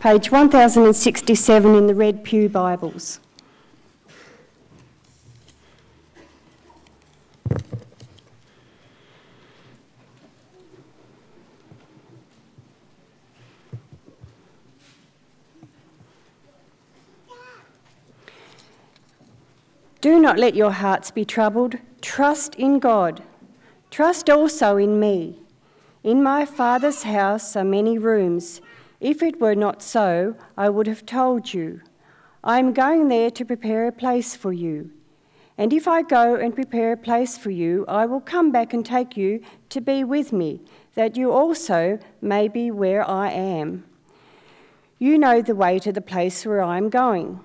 page 1067 in the Red Pew Bibles. Do not let your hearts be troubled. Trust in God. Trust also in me. In my Father's house are many rooms. If it were not so, I would have told you. I am going there to prepare a place for you. And if I go and prepare a place for you, I will come back and take you to be with me, that you also may be where I am. You know the way to the place where I am going.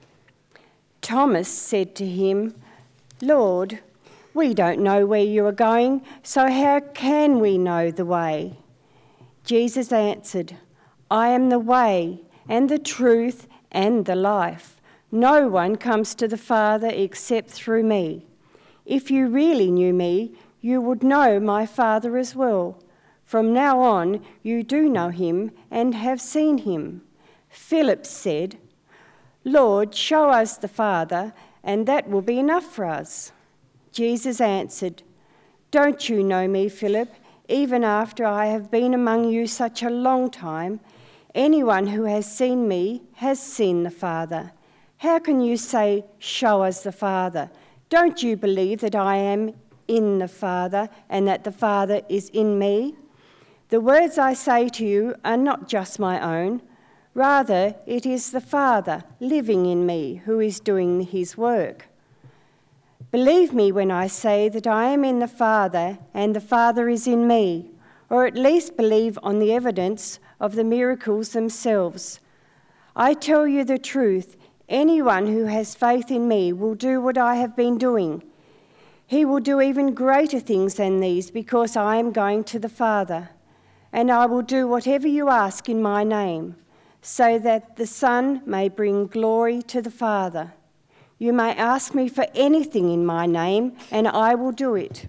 Thomas said to him, Lord, we don't know where you are going, so how can we know the way? Jesus answered, I am the way and the truth and the life. No one comes to the Father except through me. If you really knew me, you would know my Father as well. From now on, you do know him and have seen him. Philip said, Lord, show us the Father, and that will be enough for us. Jesus answered, Don't you know me, Philip, even after I have been among you such a long time? Anyone who has seen me has seen the Father. How can you say, show us the Father? Don't you believe that I am in the Father and that the Father is in me? The words I say to you are not just my own. Rather, it is the Father living in me who is doing his work. Believe me when I say that I am in the Father and the Father is in me, or at least believe on the evidence of the miracles themselves. I tell you the truth, anyone who has faith in me will do what I have been doing. He will do even greater things than these because I am going to the Father, and I will do whatever you ask in my name, so that the Son may bring glory to the Father. You may ask me for anything in my name, and I will do it.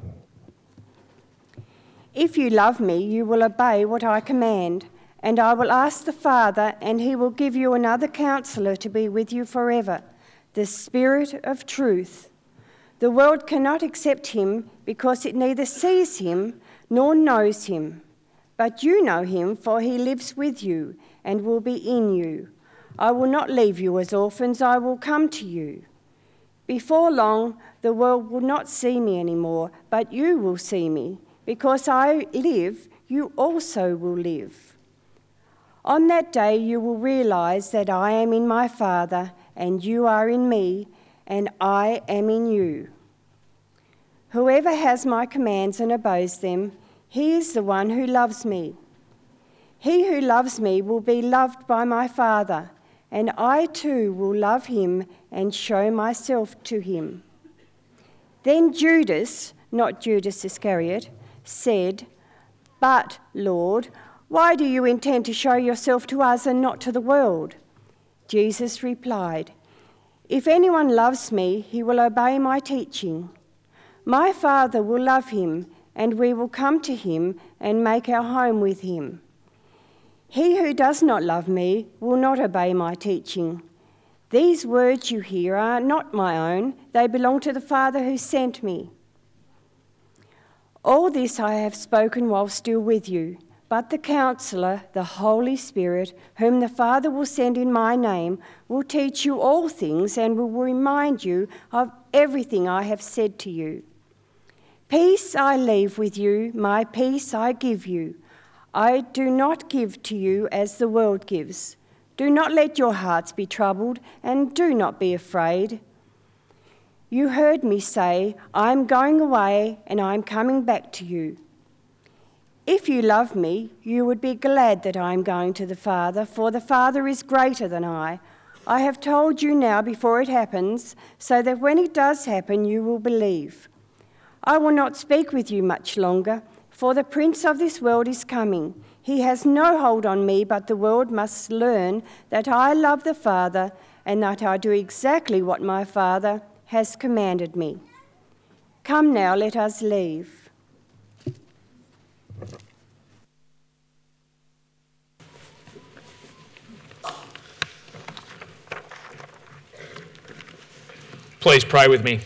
If you love me, you will obey what I command, and I will ask the Father, and he will give you another counselor to be with you forever, the Spirit of truth. The world cannot accept him because it neither sees him nor knows him. But you know him, for he lives with you and will be in you. I will not leave you as orphans, I will come to you. Before long, the world will not see me anymore, but you will see me. Because I live, you also will live. On that day, you will realize that I am in my Father, and you are in me, and I am in you. Whoever has my commands and obeys them, he is the one who loves me. He who loves me will be loved by my Father, and I too will love him and show myself to him. Then Judas, not Judas Iscariot, said, But, Lord, why do you intend to show yourself to us and not to the world? Jesus replied, If anyone loves me, he will obey my teaching. My Father will love him, and we will come to him and make our home with him. He who does not love me will not obey my teaching. These words you hear are not my own. They belong to the Father who sent me. All this I have spoken while still with you, but the Counselor, the Holy Spirit, whom the Father will send in my name, will teach you all things and will remind you of everything I have said to you. Peace I leave with you, my peace I give you. I do not give to you as the world gives. Do not let your hearts be troubled, and do not be afraid. You heard me say, I am going away, and I am coming back to you. If you love me, you would be glad that I am going to the Father, for the Father is greater than I. I have told you now before it happens, so that when it does happen, you will believe. I will not speak with you much longer, for the prince of this world is coming. He has no hold on me, but the world must learn that I love the Father and that I do exactly what my Father has commanded me. Come now, let us leave. Please pray with me.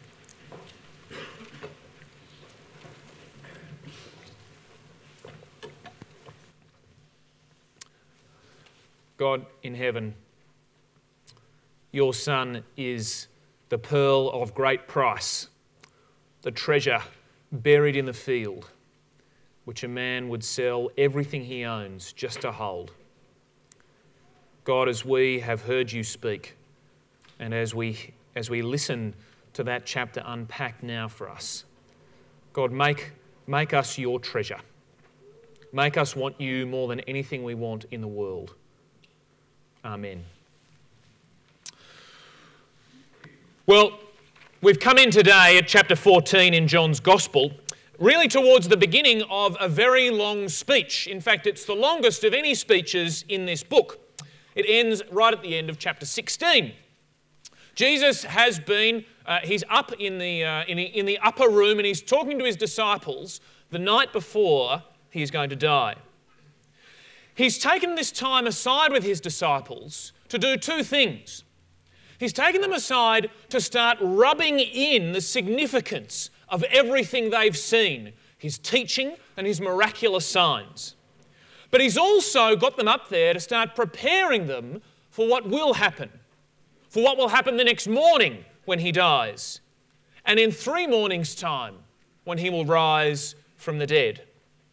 God in heaven, your Son is the pearl of great price, the treasure buried in the field, which a man would sell everything he owns just to hold. God, as we have heard you speak, and as we listen to that chapter unpacked now for us, God, make us your treasure. Make us want you more than anything we want in the world. Amen. Well, we've come in today at chapter 14 in John's Gospel, really towards the beginning of a very long speech. In fact, it's the longest of any speeches in this book. It ends right at the end of chapter 16. Jesus has been, he's up in the upper room and he's talking to his disciples the night before he's going to die. He's taken this time aside with his disciples to do two things. He's taken them aside to start rubbing in the significance of everything they've seen, his teaching and his miraculous signs. But he's also got them up there to start preparing them for what will happen, for what will happen the next morning when he dies, and in 3 mornings' time when he will rise from the dead.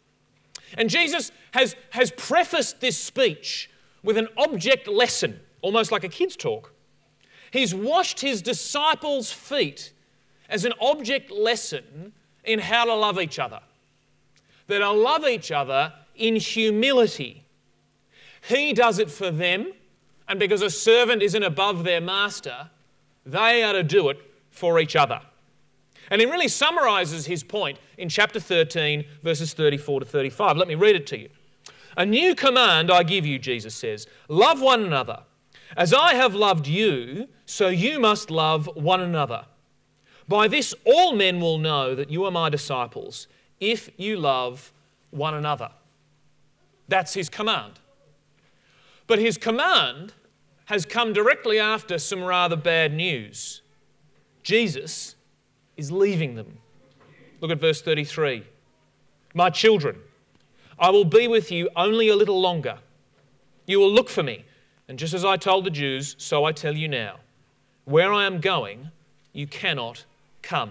And Jesus has prefaced this speech with an object lesson, almost like a kid's talk. He's washed his disciples' feet as an object lesson in how to love each other. That to love each other in humility. He does it for them, and because a servant isn't above their master, they are to do it for each other. And he really summarises his point in chapter 13, verses 34 to 35. Let me read it to you. A new command I give you, Jesus says, love one another. As I have loved you, so you must love one another. By this all men will know that you are my disciples, if you love one another. That's his command. But his command has come directly after some rather bad news. Jesus is leaving them. Look at verse 33. My children, I will be with you only a little longer. You will look for me, and just as I told the Jews, so I tell you now. Where I am going, you cannot come.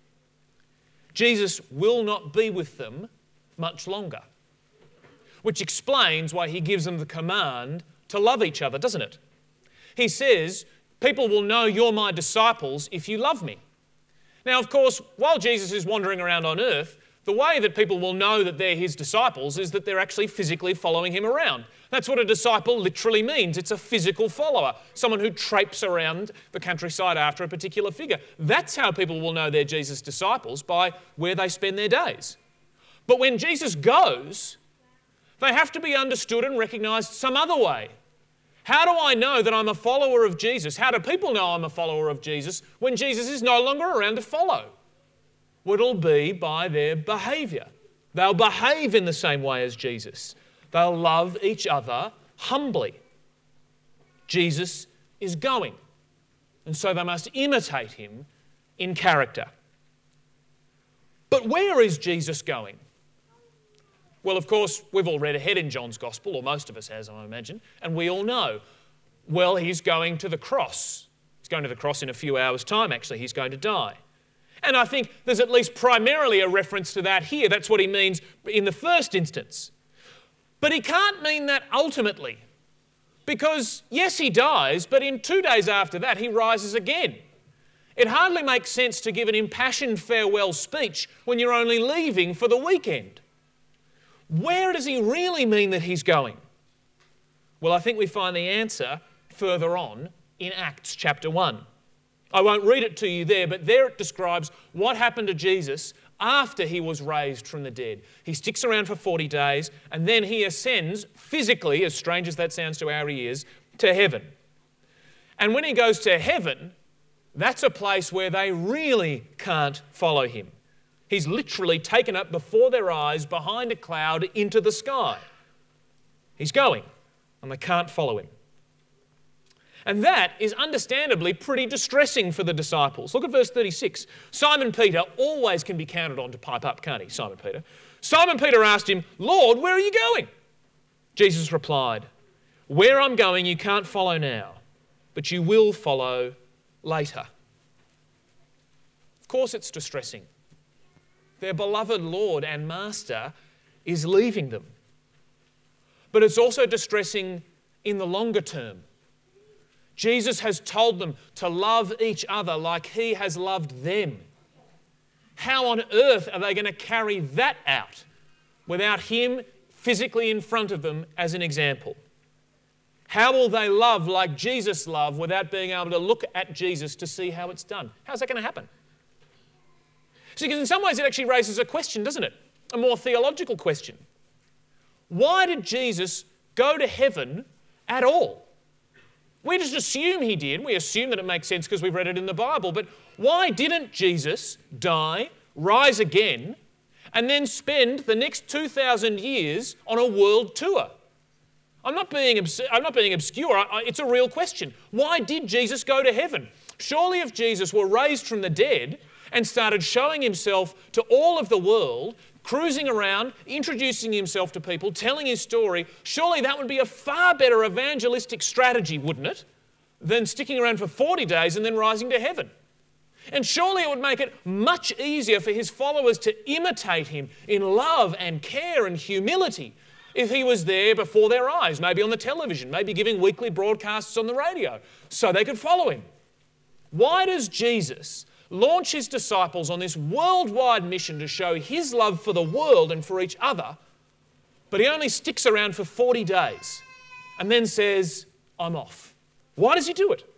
Jesus will not be with them much longer, which explains why he gives them the command to love each other, doesn't it? He says, people will know you're my disciples if you love me. Now, of course, while Jesus is wandering around on earth, the way that people will know that they're his disciples is that they're actually physically following him around. That's what a disciple literally means. It's a physical follower, someone who traipses around the countryside after a particular figure. That's how people will know they're Jesus' disciples, by where they spend their days. But when Jesus goes, they have to be understood and recognised some other way. How do I know that I'm a follower of Jesus? How do people know I'm a follower of Jesus when Jesus is no longer around to follow? Well, it'll be by their behaviour. They'll behave in the same way as Jesus. They'll love each other humbly. Jesus is going, and so they must imitate him in character. But where is Jesus going? Well, of course, we've all read ahead in John's Gospel, or most of us has, I imagine, and we all know. Well, he's going to the cross. He's going to the cross in a few hours' time, actually. He's going to die. And I think there's at least primarily a reference to that here. That's what he means in the first instance. But he can't mean that ultimately. Because, yes, he dies, but in 2 days after that, he rises again. It hardly makes sense to give an impassioned farewell speech when you're only leaving for the weekend. Where does he really mean that he's going? Well, I think we find the answer further on in Acts chapter 1. I won't read it to you there, but there it describes what happened to Jesus after he was raised from the dead. He sticks around for 40 days and then he ascends physically, as strange as that sounds to our ears, to heaven. And when he goes to heaven, that's a place where they really can't follow him. He's literally taken up before their eyes behind a cloud into the sky. He's going, and they can't follow him. And that is understandably pretty distressing for the disciples. Look at verse 36. Simon Peter always can be counted on to pipe up, can't he, Simon Peter? Simon Peter asked him, "Lord, where are you going?" Jesus replied, "Where I'm going you can't follow now, but you will follow later." Of course it's distressing. Their beloved Lord and Master is leaving them. But it's also distressing in the longer term. Jesus has told them to love each other like he has loved them. How on earth are they going to carry that out without him physically in front of them as an example? How will they love like Jesus loved without being able to look at Jesus to see how it's done? How's that going to happen? See, because in some ways it actually raises a question, doesn't it? A more theological question. Why did Jesus go to heaven at all? We just assume he did. We assume that it makes sense because we've read it in the Bible. But why didn't Jesus die, rise again, and then spend the next 2,000 years on a world tour? I'm not being obscure. It's a real question. Why did Jesus go to heaven? Surely if Jesus were raised from the dead and started showing himself to all of the world, cruising around, introducing himself to people, telling his story, surely that would be a far better evangelistic strategy, wouldn't it, than sticking around for 40 days and then rising to heaven. And surely it would make it much easier for his followers to imitate him in love and care and humility if he was there before their eyes, maybe on the television, maybe giving weekly broadcasts on the radio, so they could follow him. Why does Jesus launch his disciples on this worldwide mission to show his love for the world and for each other, but he only sticks around for 40 days and then says, "I'm off"? Why does he do it?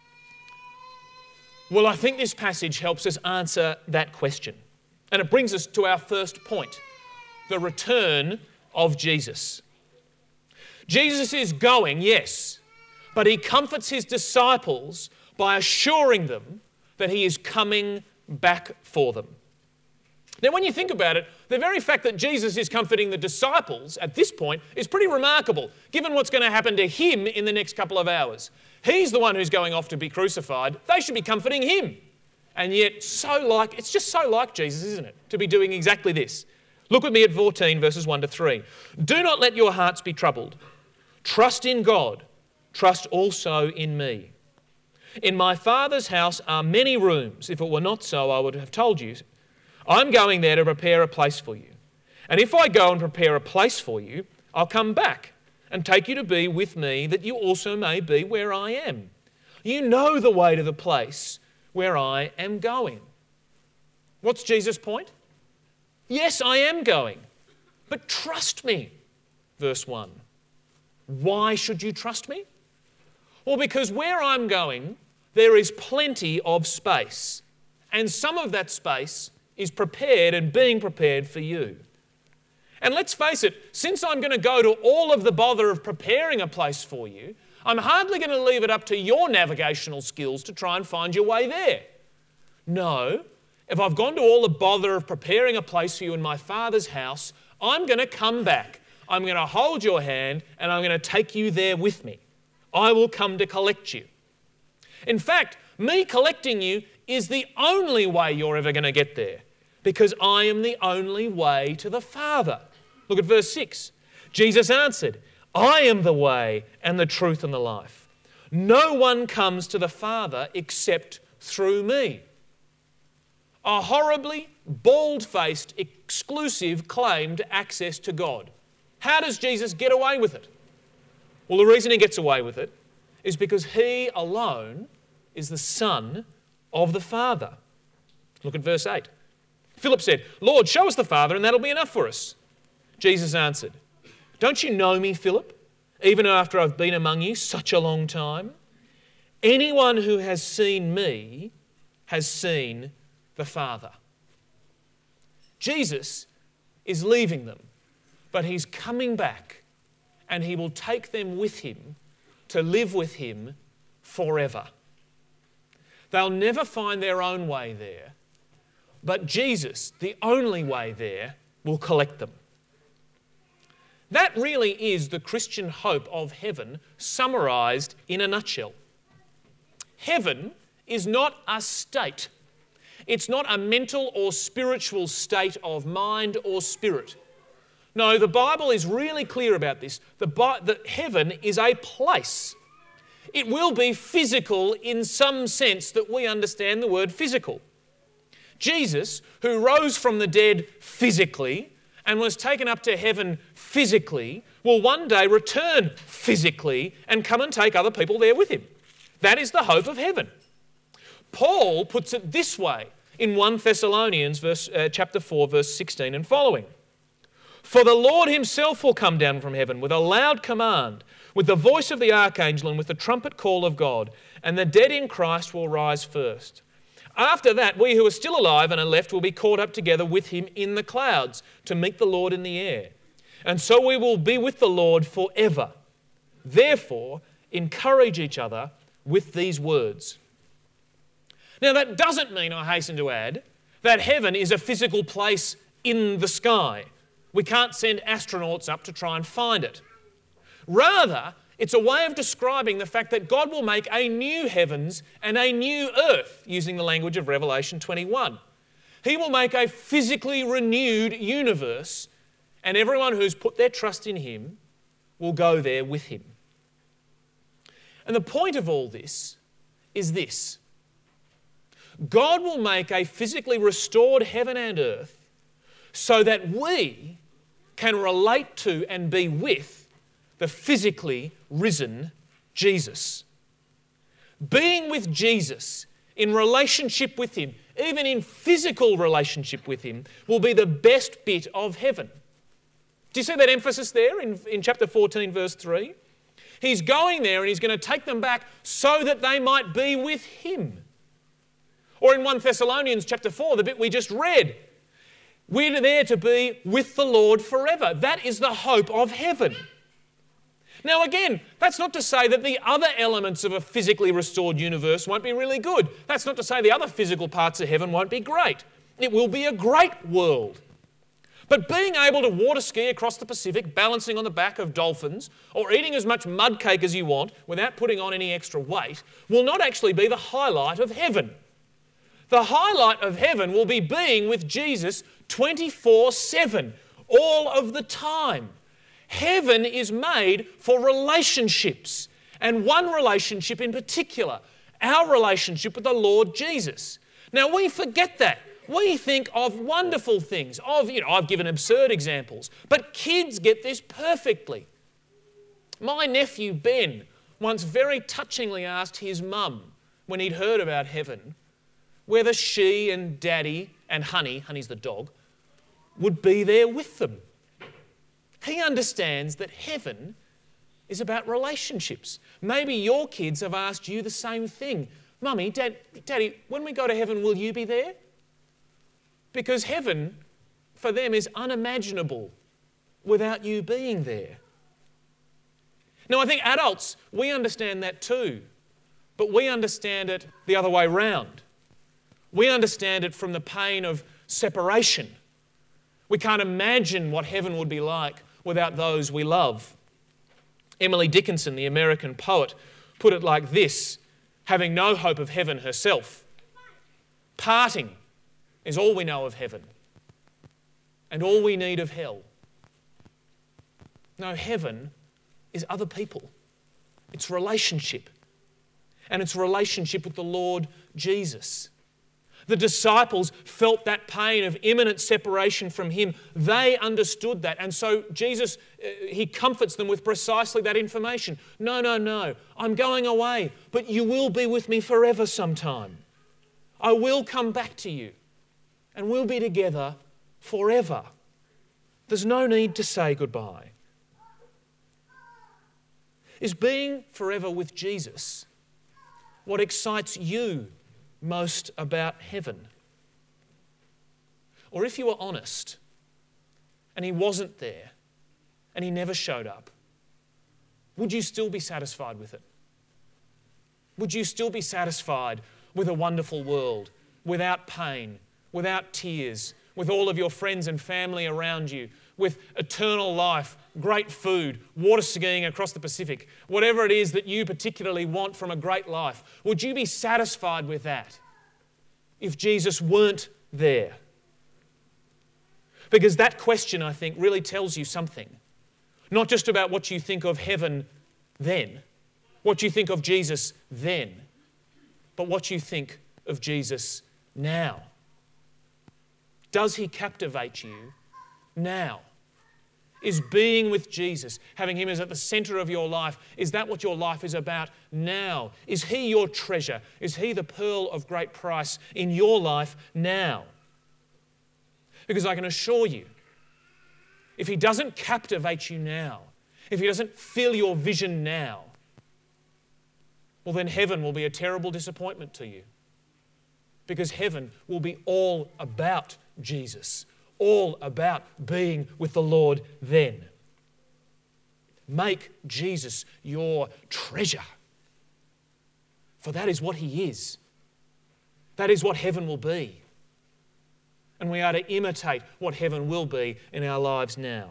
Well, I think this passage helps us answer that question. And it brings us to our first point, the return of Jesus. Jesus is going, yes, but he comforts his disciples by assuring them that he is coming back for them. Now, when you think about it, the very fact that Jesus is comforting the disciples at this point is pretty remarkable, given what's going to happen to him in the next couple of hours. He's the one who's going off to be crucified. They should be comforting him. And yet, it's just so like Jesus, isn't it, to be doing exactly this. Look with me at 14, verses 1 to 3. "Do not let your hearts be troubled. Trust in God. Trust also in me. In my Father's house are many rooms. If it were not so, I would have told you. I'm going there to prepare a place for you. And if I go and prepare a place for you, I'll come back and take you to be with me, that you also may be where I am. You know the way to the place where I am going." What's Jesus' point? Yes, I am going, but trust me. Verse 1. Why should you trust me? Well, because where I'm going, there is plenty of space, and some of that space is prepared and being prepared for you. And let's face it, since I'm going to go to all of the bother of preparing a place for you, I'm hardly going to leave it up to your navigational skills to try and find your way there. No, if I've gone to all the bother of preparing a place for you in my Father's house, I'm going to come back. I'm going to hold your hand and I'm going to take you there with me. I will come to collect you. In fact, me collecting you is the only way you're ever going to get there, because I am the only way to the Father. Look at verse 6. Jesus answered, "I am the way and the truth and the life. No one comes to the Father except through me." A horribly bald-faced, exclusive claim to access to God. How does Jesus get away with it? Well, the reason he gets away with it is because he alone is the Son of the Father. Look at verse 8. Philip said, "Lord, show us the Father and that'll be enough for us." Jesus answered, "Don't you know me, Philip, even after I've been among you such a long time? Anyone who has seen me has seen the Father." Jesus is leaving them, but he's coming back and he will take them with him to live with him forever. They'll never find their own way there, but Jesus, the only way there, will collect them. That really is the Christian hope of heaven summarised in a nutshell. heaven is not a state. It's not a mental or spiritual state of mind or spirit. No, the Bible is really clear about this. The heaven is a place. It will be physical in some sense that we understand the word physical. Jesus, who rose from the dead physically and was taken up to heaven physically, will one day return physically and come and take other people there with him. That is the hope of heaven. Paul puts it this way in 1 Thessalonians chapter 4, verse 16 and following. For the Lord himself will come down from heaven with a loud command, with the voice of the archangel and with the trumpet call of God, and the dead in Christ will rise first. After that, we who are still alive and are left will be caught up together with him in the clouds to meet the Lord in the air. And so we will be with the Lord forever. Therefore, encourage each other with these words. Now, that doesn't mean, I hasten to add, that heaven is a physical place in the sky. We can't send astronauts up to try and find it. Rather, it's a way of describing the fact that God will make a new heavens and a new earth, using the language of Revelation 21. He will make a physically renewed universe, and everyone who's put their trust in him will go there with him. And the point of all this is this. God will make a physically restored heaven and earth so that we can relate to and be with the physically risen Jesus. Being with Jesus, in relationship with him, even in physical relationship with him, will be the best bit of heaven. Do you see that emphasis there in chapter 14, verse 3? He's going there and he's going to take them back so that they might be with him. Or in 1 Thessalonians chapter 4, the bit we just read, we're there to be with the Lord forever. That is the hope of heaven. Now again, that's not to say that the other elements of a physically restored universe won't be really good. That's not to say the other physical parts of heaven won't be great. It will be a great world. But being able to water ski across the Pacific, balancing on the back of dolphins, or eating as much mud cake as you want without putting on any extra weight, will not actually be the highlight of heaven. The highlight of heaven will be being with Jesus 24/7, all of the time. Heaven is made for relationships, and one relationship in particular, our relationship with the Lord Jesus. Now we forget that. We think of wonderful things, I've given absurd examples, but kids get this perfectly. My nephew Ben once very touchingly asked his mum, when he'd heard about heaven, whether she and Daddy and Honey's the dog, would be there with them. He understands that heaven is about relationships. Maybe your kids have asked you the same thing. Mummy, Daddy, when we go to heaven, will you be there? Because heaven, for them, is unimaginable without you being there. Now, I think adults, we understand that too, but we understand it the other way round. We understand it from the pain of separation. We can't imagine what heaven would be like without those we love. Emily Dickinson, the American poet, put it like this, having no hope of heaven herself. Parting is all we know of heaven and all we need of hell. No, heaven is other people. It's relationship. And it's relationship with the Lord Jesus. The disciples felt that pain of imminent separation from him. They understood that. And so Jesus, he comforts them with precisely that information. No, I'm going away, but you will be with me forever sometime. I will come back to you and we'll be together forever. There's no need to say goodbye. Is being forever with Jesus what excites you most about heaven? Or if you were honest and he wasn't there and he never showed up, would you still be satisfied with it? Would you still be satisfied with a wonderful world, without pain, without tears, with all of your friends and family around you, with eternal life, great food, water skiing across the Pacific, whatever it is that you particularly want from a great life, would you be satisfied with that if Jesus weren't there? Because that question, I think, really tells you something. Not just about what you think of heaven then, what you think of Jesus then, but what you think of Jesus now. Does he captivate you now? Is being with Jesus, having him as at the centre of your life, is that what your life is about now? Is he your treasure? Is he the pearl of great price in your life now? Because I can assure you, if he doesn't captivate you now, if he doesn't fill your vision now, well then heaven will be a terrible disappointment to you. Because heaven will be all about Jesus, all about being with the Lord then. Make Jesus your treasure, for that is what he is. That is what heaven will be. And we are to imitate what heaven will be in our lives now.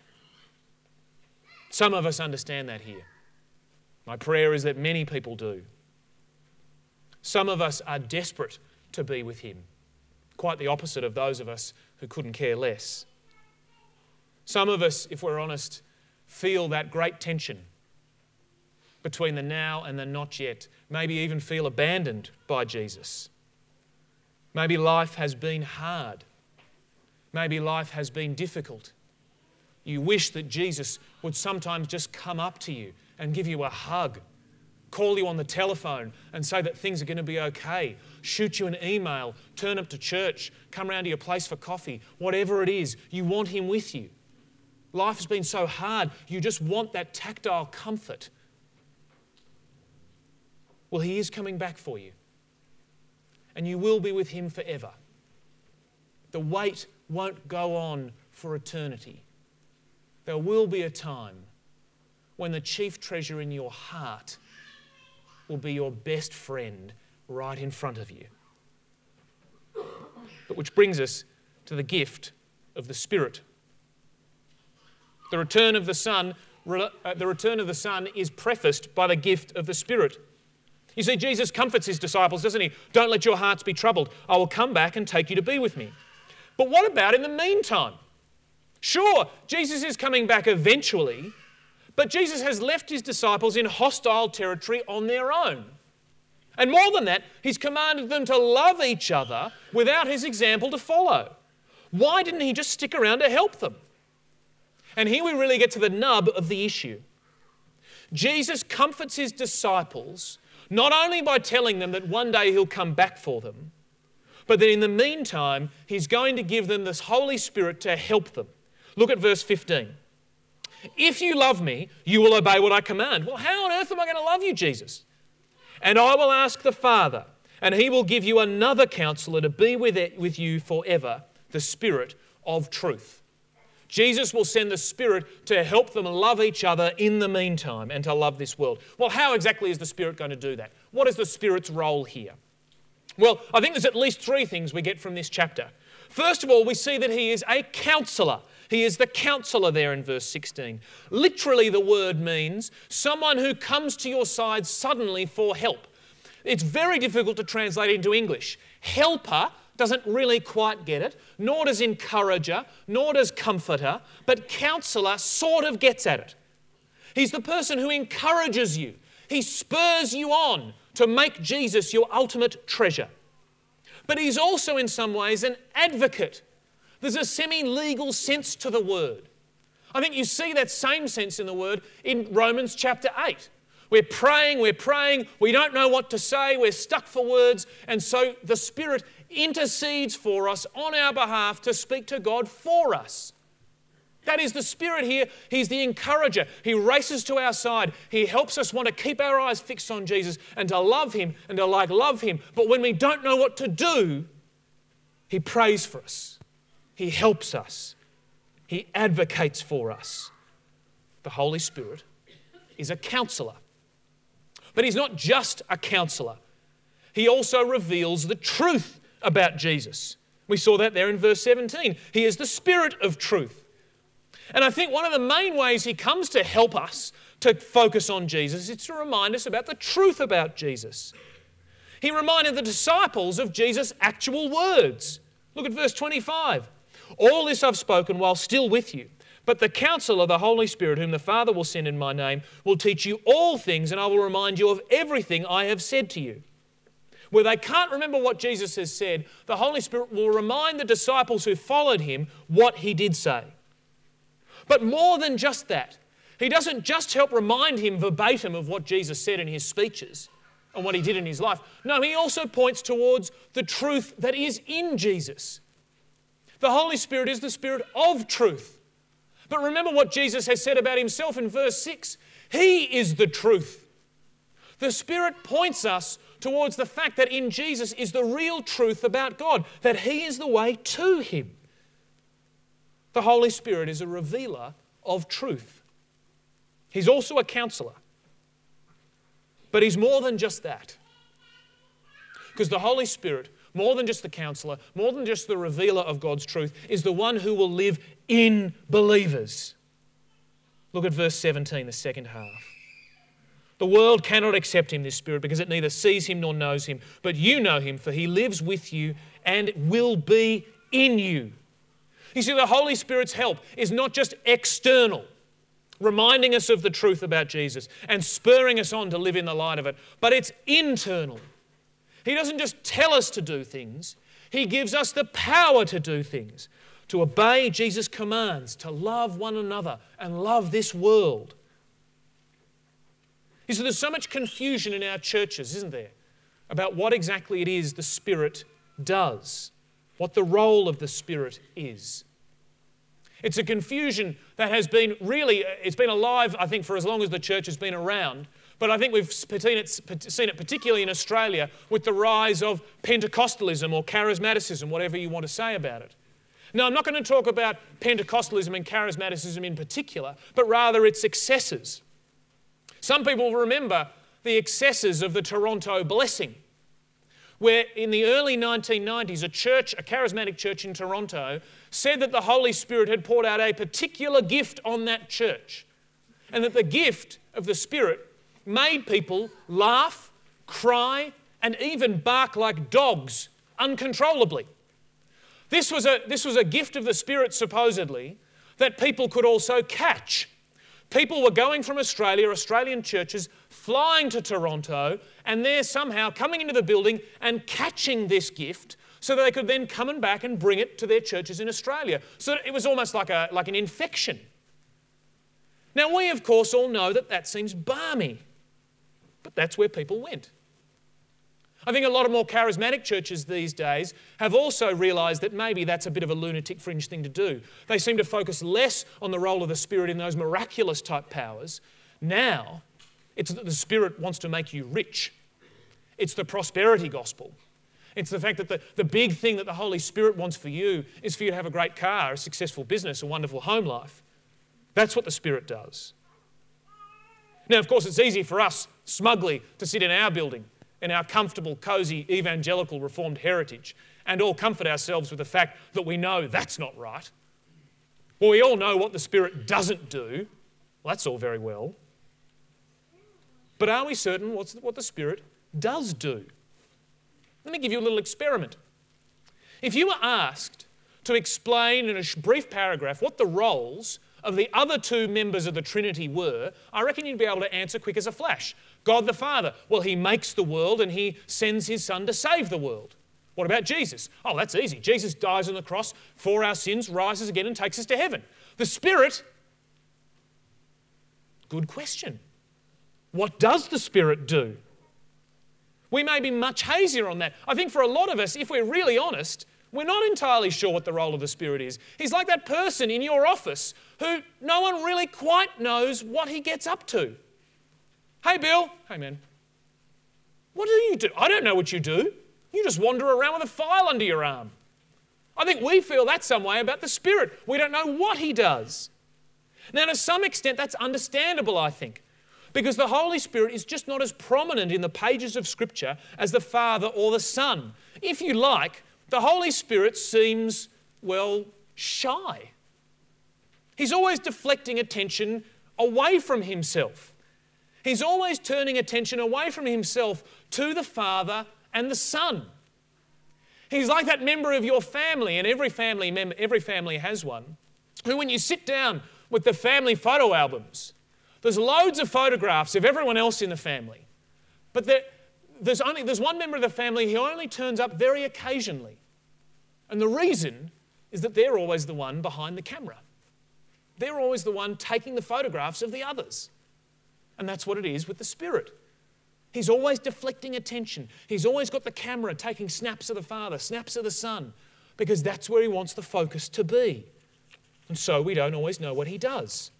Some of us understand that here. My prayer is that many people do. Some of us are desperate to be with him, quite the opposite of those of us who couldn't care less. Some of us, if we're honest, feel that great tension between the now and the not yet, maybe even feel abandoned by Jesus. Maybe life has been hard. Maybe life has been difficult. You wish that Jesus would sometimes just come up to you and give you a hug, call you on the telephone and say that things are going to be okay, shoot you an email, turn up to church, come round to your place for coffee, whatever it is, you want him with you. Life has been so hard, you just want that tactile comfort. Well, he is coming back for you. And you will be with him forever. The wait won't go on for eternity. There will be a time when the chief treasure in your heart will be your best friend right in front of you. But which brings us to the gift of the Spirit. The return of the Son is prefaced by the gift of the Spirit. You see, Jesus comforts his disciples, doesn't he? Don't let your hearts be troubled. I will come back and take you to be with me. But what about in the meantime? Sure, Jesus is coming back eventually, but Jesus has left his disciples in hostile territory on their own. And more than that, he's commanded them to love each other without his example to follow. Why didn't he just stick around to help them? And here we really get to the nub of the issue. Jesus comforts his disciples not only by telling them that one day he'll come back for them, but that in the meantime, he's going to give them this Holy Spirit to help them. Look at verse 15. If you love me, you will obey what I command. Well, how on earth am I going to love you, Jesus? And I will ask the Father, and he will give you another counselor to be with you forever, the Spirit of truth. Jesus will send the Spirit to help them love each other in the meantime and to love this world. Well, how exactly is the Spirit going to do that? What is the Spirit's role here? Well, I think there's at least three things we get from this chapter. First of all, we see that he is a counsellor. He is the counsellor there in verse 16. Literally, the word means someone who comes to your side suddenly for help. It's very difficult to translate into English. Helper doesn't really quite get it, nor does encourager, nor does comforter, but counsellor sort of gets at it. He's the person who encourages you. He spurs you on to make Jesus your ultimate treasure. But he's also in some ways an advocate. There's a semi-legal sense to the word. I think you see that same sense in the word in Romans chapter 8. We're praying, we don't know what to say, we're stuck for words, and so the Spirit intercedes for us on our behalf to speak to God for us. That is the Spirit here. He's the encourager. He races to our side. He helps us want to keep our eyes fixed on Jesus and to love him and to love him. But when we don't know what to do, he prays for us. He helps us. He advocates for us. The Holy Spirit is a counsellor. But he's not just a counsellor. He also reveals the truth about Jesus. We saw that there in verse 17. He is the Spirit of truth. And I think one of the main ways he comes to help us to focus on Jesus is to remind us about the truth about Jesus. He reminded the disciples of Jesus' actual words. Look at verse 25. All this I've spoken while still with you, but the Counselor, the Holy Spirit, whom the Father will send in my name, will teach you all things, and I will remind you of everything I have said to you. Where they can't remember what Jesus has said, the Holy Spirit will remind the disciples who followed him what he did say. But more than just that, he doesn't just help remind him verbatim of what Jesus said in his speeches and what he did in his life. No, he also points towards the truth that is in Jesus. The Holy Spirit is the Spirit of truth. But remember what Jesus has said about himself in verse 6. He is the truth. The Spirit points us towards the fact that in Jesus is the real truth about God, that he is the way to him. The Holy Spirit is a revealer of truth. He's also a counselor. But he's more than just that. Because the Holy Spirit, more than just the counselor, more than just the revealer of God's truth, is the one who will live in believers. Look at verse 17, the second half. The world cannot accept him, this Spirit, because it neither sees him nor knows him. But you know him, for he lives with you and will be in you. You see, the Holy Spirit's help is not just external, reminding us of the truth about Jesus and spurring us on to live in the light of it, but it's internal. He doesn't just tell us to do things, he gives us the power to do things, to obey Jesus' commands, to love one another and love this world. You see, there's so much confusion in our churches, isn't there, about what exactly it is the Spirit does, what the role of the Spirit is. It's a confusion that has been it's been alive, I think, for as long as the church has been around. But I think we've seen it particularly in Australia with the rise of Pentecostalism or charismaticism, whatever you want to say about it. Now, I'm not going to talk about Pentecostalism and charismaticism in particular, but rather its excesses. Some people will remember the excesses of the Toronto Blessing, where in the early 1990s, a charismatic church in Toronto said that the Holy Spirit had poured out a particular gift on that church, and that the gift of the Spirit made people laugh, cry, and even bark like dogs uncontrollably. This was a gift of the Spirit, supposedly, that people could also catch. People were going from Australia, Australian churches, flying to Toronto, and they're somehow coming into the building and catching this gift so that they could then come back and bring it to their churches in Australia. So it was almost like an infection. Now, we, of course, all know that seems balmy, but that's where people went. I think a lot of more charismatic churches these days have also realised that maybe that's a bit of a lunatic fringe thing to do. They seem to focus less on the role of the Spirit in those miraculous type powers. Now, it's that the Spirit wants to make you rich. It's the prosperity gospel. It's the fact that the big thing that the Holy Spirit wants for you is for you to have a great car, a successful business, a wonderful home life. That's what the Spirit does. Now, of course, it's easy for us smugly to sit in our building, in our comfortable, cosy, evangelical, reformed heritage, and all comfort ourselves with the fact that we know that's not right. Well, we all know what the Spirit doesn't do. Well, that's all very well. But are we certain what the Spirit does do? Let me give you a little experiment. If you were asked to explain in a brief paragraph what the roles of the other two members of the Trinity were, I reckon you'd be able to answer quick as a flash. God the Father, well, he makes the world and he sends his Son to save the world. What about Jesus? Oh, that's easy. Jesus dies on the cross for our sins, rises again and takes us to heaven. The Spirit, good question. What does the Spirit do? We may be much hazier on that. I think for a lot of us, if we're really honest, we're not entirely sure what the role of the Spirit is. He's like that person in your office who no one really quite knows what he gets up to. Hey, Bill. Hey, man. What do you do? I don't know what you do. You just wander around with a file under your arm. I think we feel that some way about the Spirit. We don't know what he does. Now, to some extent, that's understandable, I think, because the Holy Spirit is just not as prominent in the pages of Scripture as the Father or the Son. If you like, the Holy Spirit seems, well, shy. He's always deflecting attention away from himself. He's always turning attention away from himself to the Father and the Son. He's like that member of your family, and every family has one, who when you sit down with the family photo albums, there's loads of photographs of everyone else in the family. But there's one member of the family who only turns up very occasionally. And the reason is that they're always the one behind the camera. They're always the one taking the photographs of the others. And that's what it is with the Spirit. He's always deflecting attention. He's always got the camera taking snaps of the Father, snaps of the Son, because that's where he wants the focus to be. And so we don't always know what he does.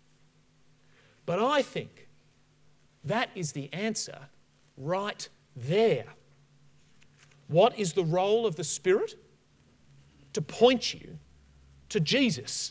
But I think that is the answer right there. What is the role of the Spirit? To point you to Jesus.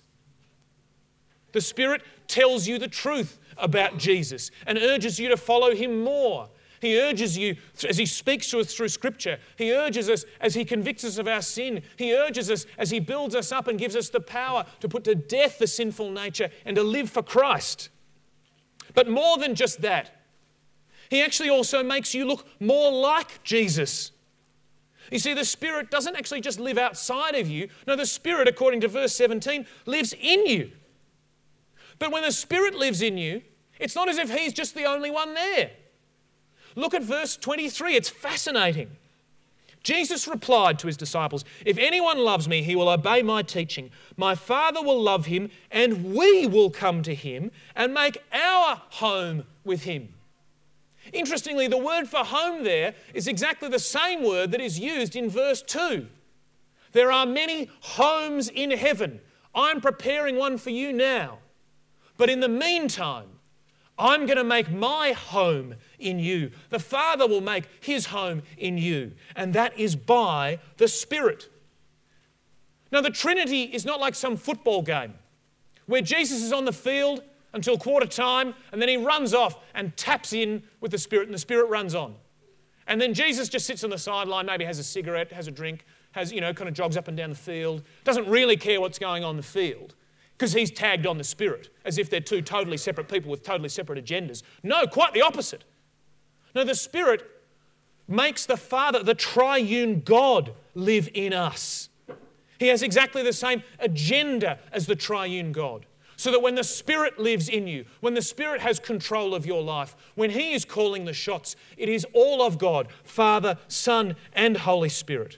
The Spirit tells you the truth about Jesus and urges you to follow him more. He urges you, as he speaks to us through Scripture, he urges us as he convicts us of our sin. He urges us as he builds us up and gives us the power to put to death the sinful nature and to live for Christ. But more than just that, he actually also makes you look more like Jesus. You see, the Spirit doesn't actually just live outside of you. No, the Spirit, according to verse 17, lives in you. But when the Spirit lives in you, it's not as if he's just the only one there. Look at verse 23. It's fascinating. Jesus replied to his disciples, "If anyone loves me, he will obey my teaching. My Father will love him, and we will come to him and make our home with him." Interestingly, the word for home there is exactly the same word that is used in verse 2. There are many homes in heaven. I'm preparing one for you now. But in the meantime, I'm going to make my home in you. The Father will make his home in you. And that is by the Spirit. Now, the Trinity is not like some football game where Jesus is on the field until quarter time and then he runs off and taps in with the Spirit and the Spirit runs on. And then Jesus just sits on the sideline, maybe has a cigarette, has a drink, kind of jogs up and down the field, doesn't really care what's going on in the field, because he's tagged on the Spirit, as if they're two totally separate people with totally separate agendas. No, quite the opposite. No, the Spirit makes the Father, the triune God, live in us. He has exactly the same agenda as the triune God. So that when the Spirit lives in you, when the Spirit has control of your life, when he is calling the shots, it is all of God, Father, Son, and Holy Spirit.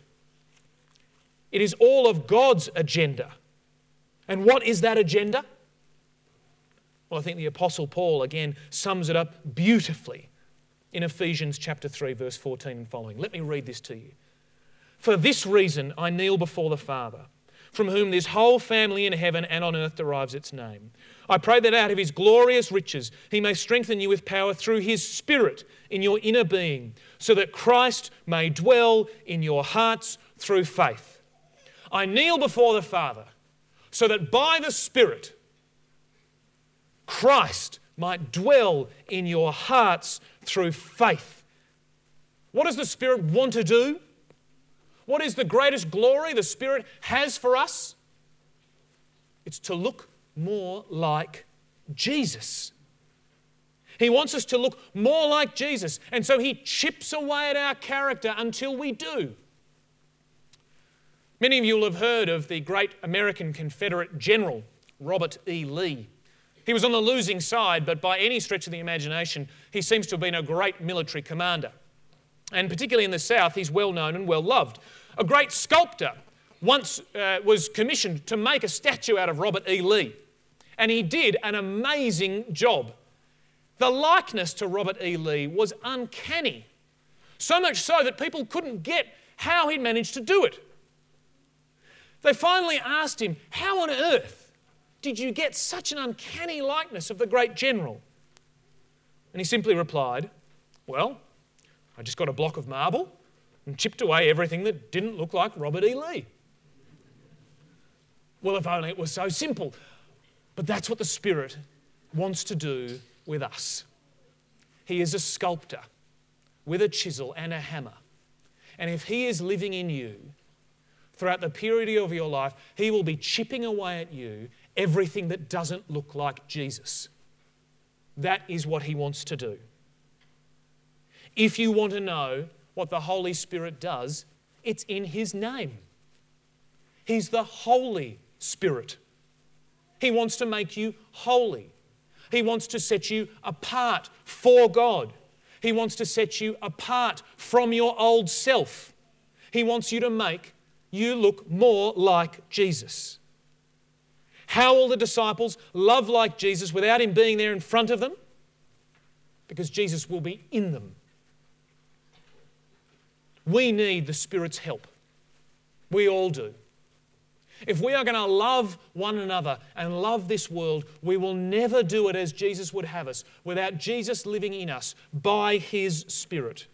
It is all of God's agenda. And what is that agenda? Well, I think the Apostle Paul again sums it up beautifully in Ephesians chapter 3, verse 14 and following. Let me read this to you. "For this reason I kneel before the Father, from whom this whole family in heaven and on earth derives its name. I pray that out of his glorious riches he may strengthen you with power through his Spirit in your inner being, so that Christ may dwell in your hearts through faith." I kneel before the Father so that by the Spirit, Christ might dwell in your hearts through faith. What does the Spirit want to do? What is the greatest glory the Spirit has for us? It's to look more like Jesus. He wants us to look more like Jesus, and so he chips away at our character until we do. Many of you will have heard of the great American Confederate general, Robert E. Lee. He was on the losing side, but by any stretch of the imagination, he seems to have been a great military commander. And particularly in the South, he's well known and well loved. A great sculptor once was commissioned to make a statue out of Robert E. Lee, and he did an amazing job. The likeness to Robert E. Lee was uncanny, so much so that people couldn't get how he'd managed to do it. They finally asked him, "How on earth did you get such an uncanny likeness of the great general?" And he simply replied, "Well, I just got a block of marble and chipped away everything that didn't look like Robert E. Lee." Well, if only it was so simple. But that's what the Spirit wants to do with us. He is a sculptor with a chisel and a hammer. And if he is living in you, throughout the period of your life, he will be chipping away at you everything that doesn't look like Jesus. That is what he wants to do. If you want to know what the Holy Spirit does, it's in his name. He's the Holy Spirit. He wants to make you holy. He wants to set you apart for God. He wants to set you apart from your old self. He wants you to make you look more like Jesus. How will the disciples love like Jesus without him being there in front of them? Because Jesus will be in them. We need the Spirit's help. We all do. If we are going to love one another and love this world, we will never do it as Jesus would have us without Jesus living in us by his Spirit.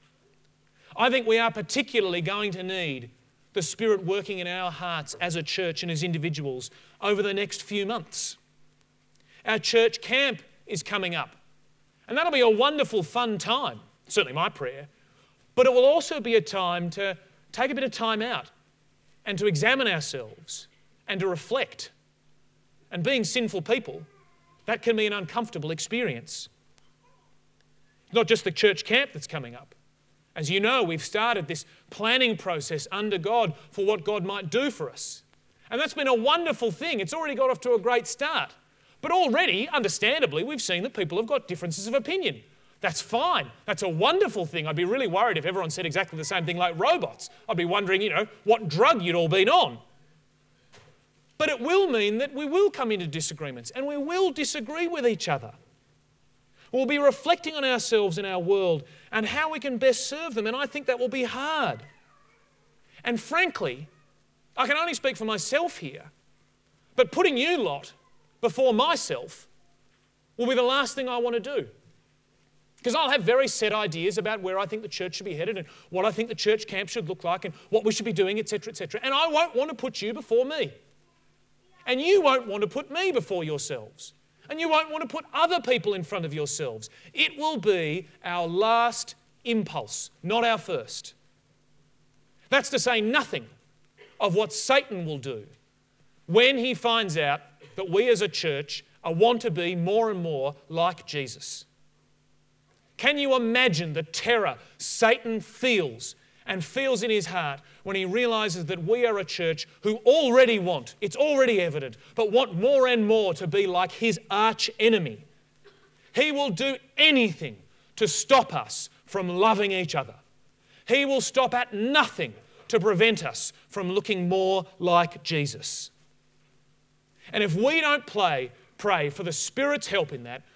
I think we are particularly going to need the Spirit working in our hearts as a church and as individuals over the next few months. Our church camp is coming up, and that'll be a wonderful, fun time, certainly my prayer, but it will also be a time to take a bit of time out and to examine ourselves and to reflect. And being sinful people, that can be an uncomfortable experience. It's not just the church camp that's coming up. As you know, we've started this planning process under God for what God might do for us. And that's been a wonderful thing. It's already got off to a great start. But already, understandably, we've seen that people have got differences of opinion. That's fine. That's a wonderful thing. I'd be really worried if everyone said exactly the same thing like robots. I'd be wondering, what drug you'd all been on. But it will mean that we will come into disagreements and we will disagree with each other. We'll be reflecting on ourselves and our world and how we can best serve them, and I think that will be hard. And frankly, I can only speak for myself here, but putting you lot before myself will be the last thing I want to do. Because I'll have very set ideas about where I think the church should be headed and what I think the church camp should look like and what we should be doing, etc., etc. And I won't want to put you before me. And you won't want to put me before yourselves. And you won't want to put other people in front of yourselves. It will be our last impulse, not our first. That's to say nothing of what Satan will do when he finds out that we as a church want to be more and more like Jesus. Can you imagine the terror Satan feels and feels in his heart when he realises that we are a church who already want, it's already evident, but want more and more to be like his arch enemy? He will do anything to stop us from loving each other. He will stop at nothing to prevent us from looking more like Jesus. And if we don't pray for the Spirit's help in that,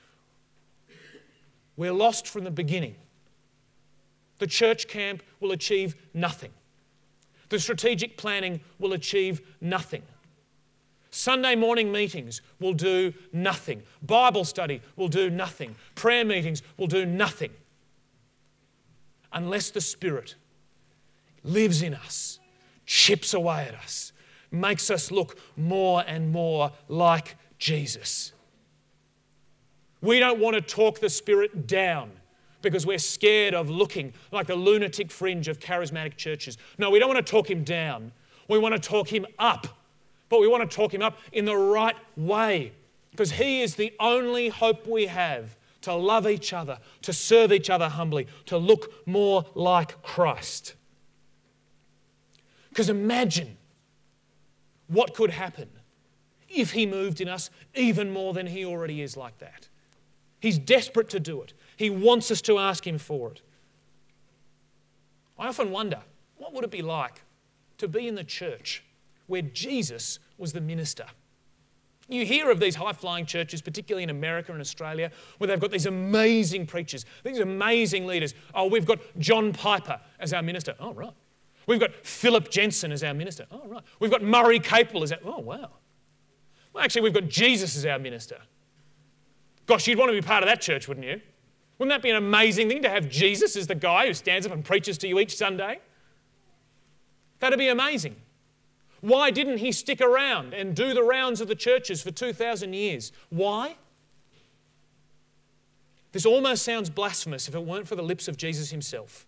we're lost from the beginning. The church camp will achieve nothing. The strategic planning will achieve nothing. Sunday morning meetings will do nothing. Bible study will do nothing. Prayer meetings will do nothing. Unless the Spirit lives in us, chips away at us, makes us look more and more like Jesus. We don't want to talk the Spirit down because we're scared of looking like the lunatic fringe of charismatic churches. No, we don't want to talk him down. We want to talk him up. But we want to talk him up in the right way because he is the only hope we have to love each other, to serve each other humbly, to look more like Christ. Because imagine what could happen if he moved in us even more than he already is like that. He's desperate to do it. He wants us to ask him for it. I often wonder, what would it be like to be in the church where Jesus was the minister? You hear of these high-flying churches, particularly in America and Australia, where they've got these amazing preachers, these amazing leaders. Oh, we've got John Piper as our minister. Oh, right. We've got Philip Jensen as our minister. Oh, right. We've got Murray Capel as our... Oh, wow. Well, actually, we've got Jesus as our minister. Gosh, you'd want to be part of that church, wouldn't you? Wouldn't that be an amazing thing to have Jesus as the guy who stands up and preaches to you each Sunday? That'd be amazing. Why didn't he stick around and do the rounds of the churches for 2,000 years? Why? This almost sounds blasphemous if it weren't for the lips of Jesus himself.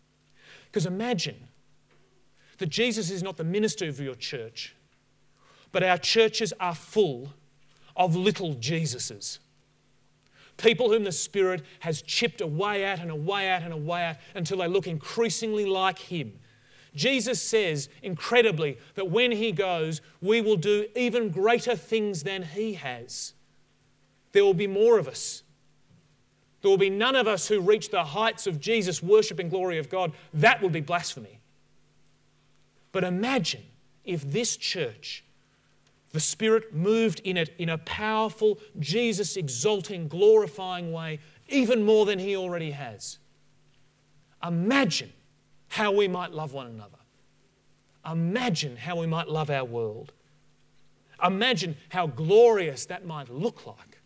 Because imagine that Jesus is not the minister of your church, but our churches are full of little Jesuses. People whom the Spirit has chipped away at and away at and away at until they look increasingly like Him. Jesus says, incredibly, that when He goes, we will do even greater things than He has. There will be more of us. There will be none of us who reach the heights of Jesus' worship and glory of God. That would be blasphemy. But imagine if this church, the Spirit moved in it in a powerful, Jesus-exalting, glorifying way, even more than He already has. Imagine how we might love one another. Imagine how we might love our world. Imagine how glorious that might look like.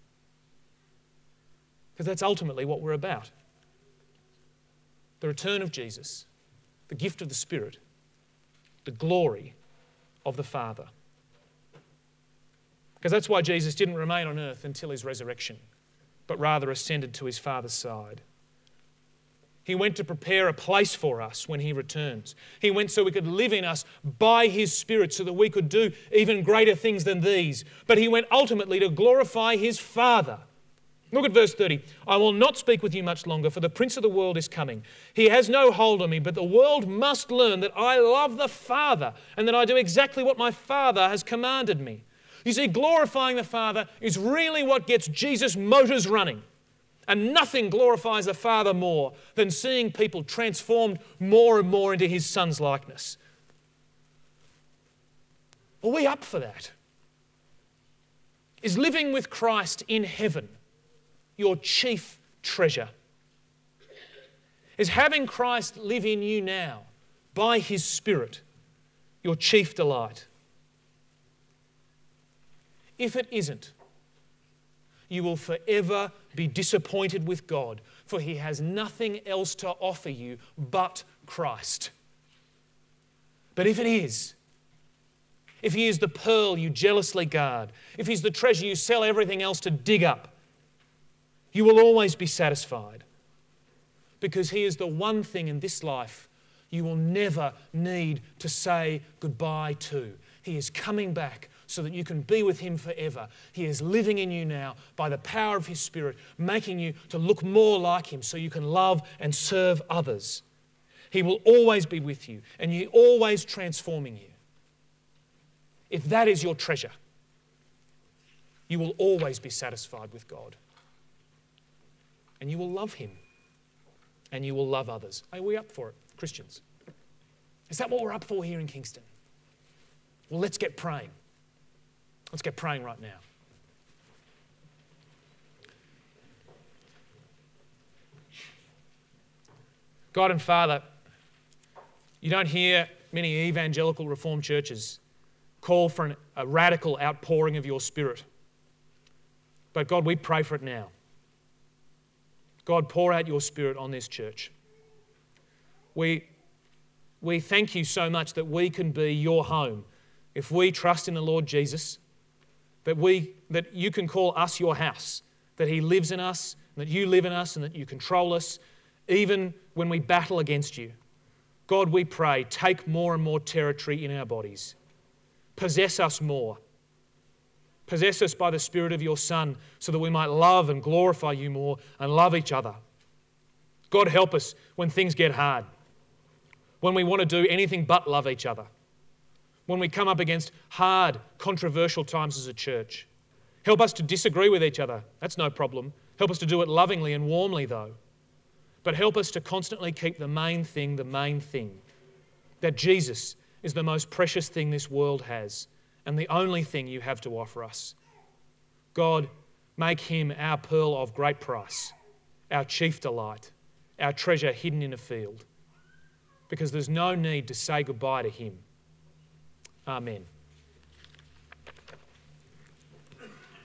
Because that's ultimately what we're about. The return of Jesus, the gift of the Spirit, the glory of the Father. Because that's why Jesus didn't remain on earth until His resurrection, but rather ascended to His Father's side. He went to prepare a place for us when He returns. He went so we could live in us by His Spirit so that we could do even greater things than these. But He went ultimately to glorify His Father. Look at verse 30. I will not speak with you much longer, for the Prince of the world is coming. He has no hold on me, but the world must learn that I love the Father and that I do exactly what my Father has commanded me. You see, glorifying the Father is really what gets Jesus' motors running. And nothing glorifies the Father more than seeing people transformed more and more into His Son's likeness. Are we up for that? Is living with Christ in heaven your chief treasure? Is having Christ live in you now by His Spirit your chief delight? If it isn't, you will forever be disappointed with God, for He has nothing else to offer you but Christ. But if it is, if He is the pearl you jealously guard, if He's the treasure you sell everything else to dig up, you will always be satisfied, because He is the one thing in this life you will never need to say goodbye to. He is coming back so that you can be with Him forever. He is living in you now by the power of His Spirit, making you to look more like Him so you can love and serve others. He will always be with you and He always transforming you. If that is your treasure, you will always be satisfied with God. And you will love Him and you will love others. Are we up for it, Christians? Is that what we're up for here in Kingston? Well, let's get praying. Let's get praying right now. God and Father, you don't hear many evangelical Reformed churches call for a radical outpouring of your Spirit. But God, we pray for it now. God, pour out your Spirit on this church. We thank you so much that we can be your home if we trust in the Lord Jesus, that you can call us your house, that He lives in us, that you live in us, and that you control us, even when we battle against you. God, we pray, take more and more territory in our bodies. Possess us more. Possess us by the Spirit of your Son so that we might love and glorify you more and love each other. God, help us when things get hard, when we want to do anything but love each other, when we come up against hard, controversial times as a church. Help us to disagree with each other. That's no problem. Help us to do it lovingly and warmly, though. But help us to constantly keep the main thing, that Jesus is the most precious thing this world has and the only thing you have to offer us. God, make Him our pearl of great price, our chief delight, our treasure hidden in a field, because there's no need to say goodbye to Him. Amen.